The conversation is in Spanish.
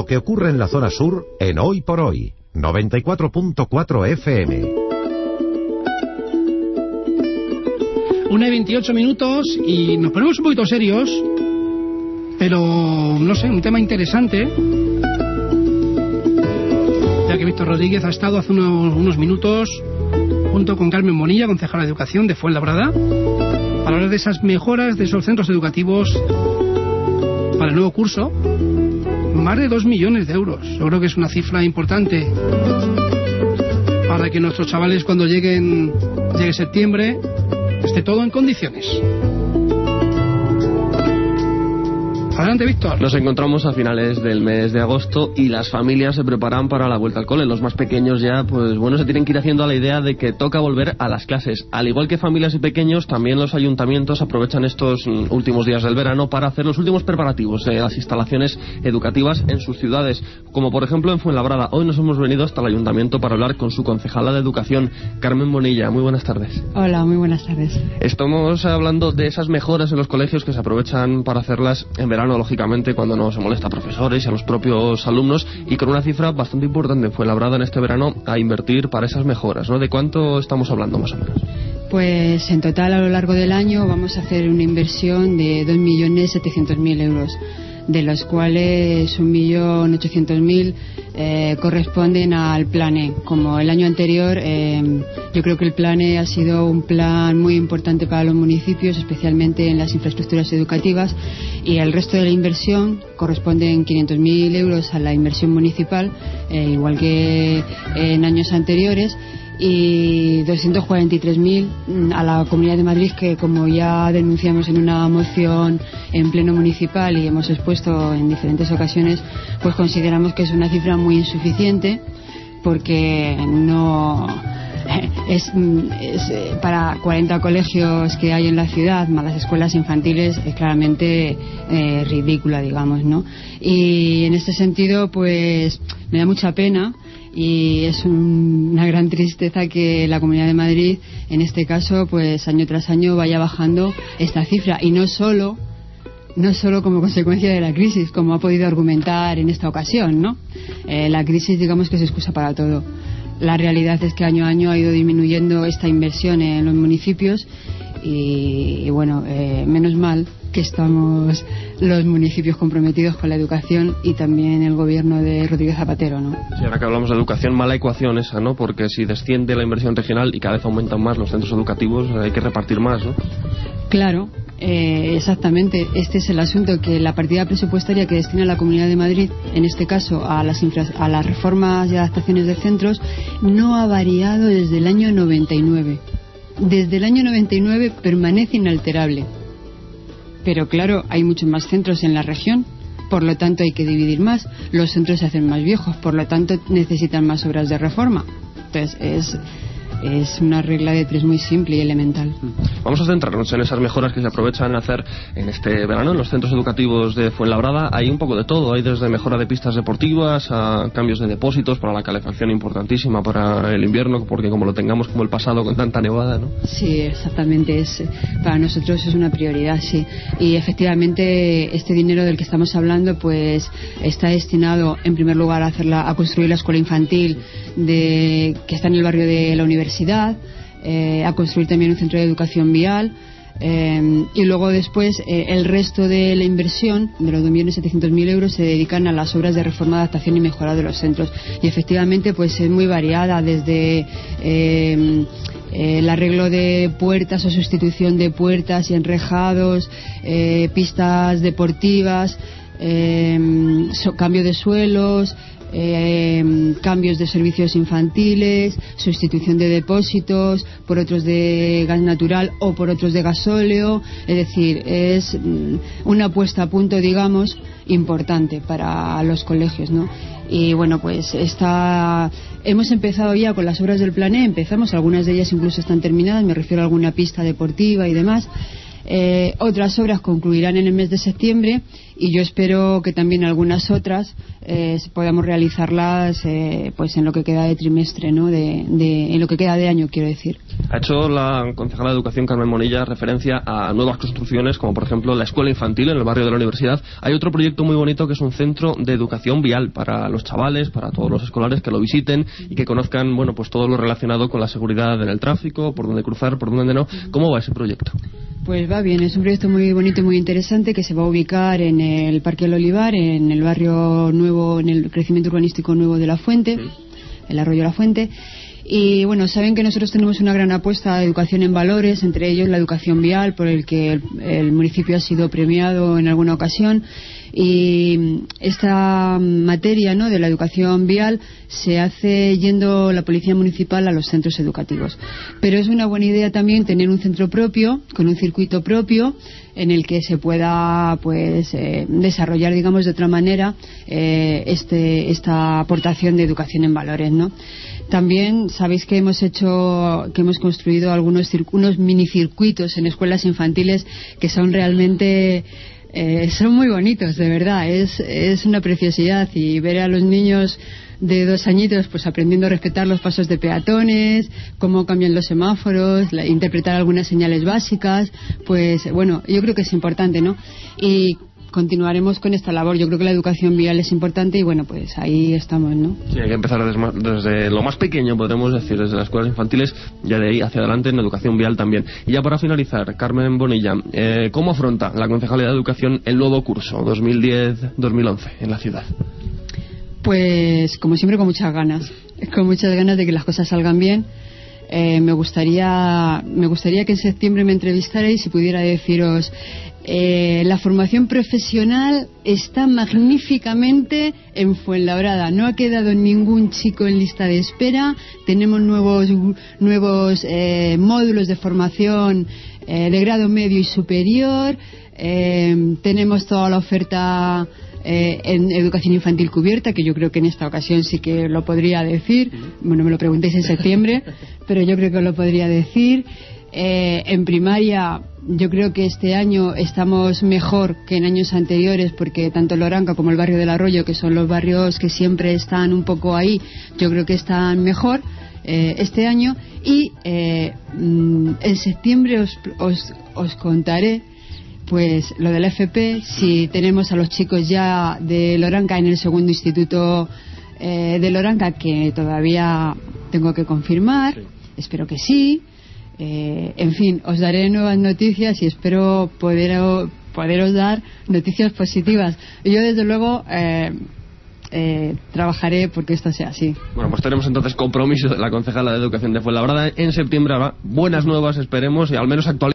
que ocurre en la zona sur en Hoy por Hoy, 94.4 FM. 1:28 y nos ponemos un poquito serios, pero no sé, un tema interesante, ya que Víctor Rodríguez ha estado hace unos minutos junto con Carmen Bonilla, concejala de Educación de Fuenlabrada, para hablar de esas mejoras de esos centros educativos para el nuevo curso. Más de 2 millones de euros. Yo creo que es una cifra importante para que nuestros chavales, cuando llegue septiembre, esté todo en condiciones. Adelante, Víctor. Nos encontramos a finales del mes de agosto y las familias se preparan para la vuelta al cole. Los más pequeños ya, pues bueno, se tienen que ir haciendo a la idea de que toca volver a las clases. Al igual que familias y pequeños, también los ayuntamientos aprovechan estos últimos días del verano para hacer los últimos preparativos de las instalaciones educativas en sus ciudades, como por ejemplo en Fuenlabrada. Hoy nos hemos venido hasta el ayuntamiento para hablar con su concejala de Educación, Carmen Bonilla. Muy buenas tardes. Hola, muy buenas tardes. Estamos hablando de esas mejoras en los colegios que se aprovechan para hacerlas en verano, lógicamente, cuando no se molesta a profesores y a los propios alumnos, y con una cifra bastante importante. Fuenlabrada en este verano a invertir para esas mejoras, ¿no? ¿De cuánto estamos hablando más o menos? Pues en total a lo largo del año vamos a hacer una inversión de 2.700.000 euros, de los cuales 1.800.000 corresponden al Plan E. Como el año anterior, yo creo que el Plan E ha sido un plan muy importante para los municipios, especialmente en las infraestructuras educativas, y el resto de la inversión corresponden 500.000 euros a la inversión municipal, igual que en años anteriores, y 243.000 a la Comunidad de Madrid, que como ya denunciamos en una moción en pleno municipal y hemos expuesto en diferentes ocasiones, pues consideramos que es una cifra muy insuficiente, porque no es para 40 colegios que hay en la ciudad, más las escuelas infantiles, es claramente ridícula, digamos, ¿no? Y en este sentido, pues me da mucha pena. Y es una gran tristeza que la Comunidad de Madrid, en este caso, pues año tras año vaya bajando esta cifra. Y no solo como consecuencia de la crisis, como ha podido argumentar en esta ocasión, ¿no? La crisis, digamos, que es excusa para todo. La realidad es que año a año ha ido disminuyendo esta inversión en los municipios y bueno, menos mal que estamos los municipios comprometidos con la educación y también el gobierno de Rodríguez Zapatero, ¿no? Sí, ahora que hablamos de educación, mala ecuación esa, ¿no? Porque si desciende la inversión regional y cada vez aumentan más los centros educativos, hay que repartir más, ¿no? Claro, exactamente. Este es el asunto, que la partida presupuestaria que destina la Comunidad de Madrid, en este caso a las reformas y adaptaciones de centros, no ha variado desde el año 99. Desde el año 99 permanece inalterable. Pero claro, hay muchos más centros en la región, por lo tanto hay que dividir más. Los centros se hacen más viejos, por lo tanto necesitan más obras de reforma. Entonces es una regla de tres muy simple y elemental. Vamos a centrarnos en esas mejoras que se aprovechan a hacer en este verano en los centros educativos de Fuenlabrada. Hay un poco de todo, hay desde mejora de pistas deportivas a cambios de depósitos para la calefacción, importantísima para el invierno, porque como lo tengamos como el pasado con tanta nevada, ¿no? Sí, exactamente, para nosotros es una prioridad, sí. Y efectivamente este dinero del que estamos hablando pues está destinado en primer lugar a construir la escuela infantil que está en el barrio de la universidad, a construir también un centro de educación vial, y luego después el resto de la inversión de los 2.700.000 euros se dedican a las obras de reforma, adaptación y mejora de los centros, y efectivamente pues es muy variada, desde el arreglo de puertas o sustitución de puertas y enrejados, pistas deportivas, cambio de suelos, cambios de servicios infantiles, sustitución de depósitos por otros de gas natural o por otros de gasóleo. Es decir, es una puesta a punto, digamos, importante para los colegios, ¿no? Y bueno, pues hemos empezado ya con las obras del Plan E, algunas de ellas incluso están terminadas, me refiero a alguna pista deportiva y demás. Otras obras concluirán en el mes de septiembre y yo espero que también algunas otras podamos realizarlas pues en lo que queda de trimestre, ¿no? En lo que queda de año, quiero decir. Ha hecho la concejala de Educación, Carmen Monilla, referencia a nuevas construcciones, como por ejemplo la escuela infantil en el barrio de la Universidad. Hay otro proyecto muy bonito que es un centro de educación vial para los chavales, para todos los escolares que lo visiten y que conozcan, bueno, pues todo lo relacionado con la seguridad en el tráfico, por dónde cruzar, por dónde no. ¿Cómo va ese proyecto? Pues va bien, es un proyecto muy bonito y muy interesante que se va a ubicar en el Parque del Olivar, en el barrio nuevo, en el crecimiento urbanístico nuevo de La Fuente, sí. El arroyo La Fuente. Y bueno, saben que nosotros tenemos una gran apuesta a educación en valores, entre ellos la educación vial, por el que el municipio ha sido premiado en alguna ocasión. Y esta materia, ¿no?, de la educación vial se hace yendo la policía municipal a los centros educativos. Pero es una buena idea también tener un centro propio, con un circuito propio, en el que se pueda pues desarrollar, digamos, de otra manera esta aportación de educación en valores, ¿no? También sabéis que hemos construido unos minicircuitos en escuelas infantiles que son realmente son muy bonitos, de verdad. Es una preciosidad, y ver a los niños de 2 añitos pues aprendiendo a respetar los pasos de peatones, cómo cambian los semáforos, interpretar algunas señales básicas, pues bueno, yo creo que es importante, ¿no? Y continuaremos con esta labor. Yo creo que la educación vial es importante y bueno, pues ahí estamos, ¿no? Sí, hay que empezar desde lo más pequeño, podremos decir, desde las escuelas infantiles, ya de ahí hacia adelante en educación vial también. Y ya para finalizar, Carmen Bonilla, ¿cómo afronta la Concejalía de Educación el nuevo curso 2010-2011 en la ciudad? Pues como siempre, con muchas ganas de que las cosas salgan bien. Me gustaría que en septiembre me entrevistarais y pudiera deciros la formación profesional está magníficamente en Fuenlabrada, no ha quedado ningún chico en lista de espera, tenemos nuevos módulos de formación de grado medio y superior, tenemos toda la oferta en educación infantil cubierta, que yo creo que en esta ocasión sí que lo podría decir. Bueno, me lo preguntéis en septiembre, pero yo creo que lo podría decir. En primaria yo creo que este año estamos mejor que en años anteriores, porque tanto Loranca como el barrio del Arroyo, que son los barrios que siempre están un poco ahí, yo creo que están mejor este año. Y en septiembre os contaré pues lo del FP, si tenemos a los chicos ya de Loranca en el segundo instituto de Loranca, que todavía tengo que confirmar, sí. Espero que sí. En fin, os daré nuevas noticias y espero poderos dar noticias positivas. Yo desde luego trabajaré porque esto sea así. Bueno, pues tenemos entonces compromiso de la concejala de Educación de Fuenlabrada. En septiembre habrá buenas nuevas, esperemos, y al menos actualizar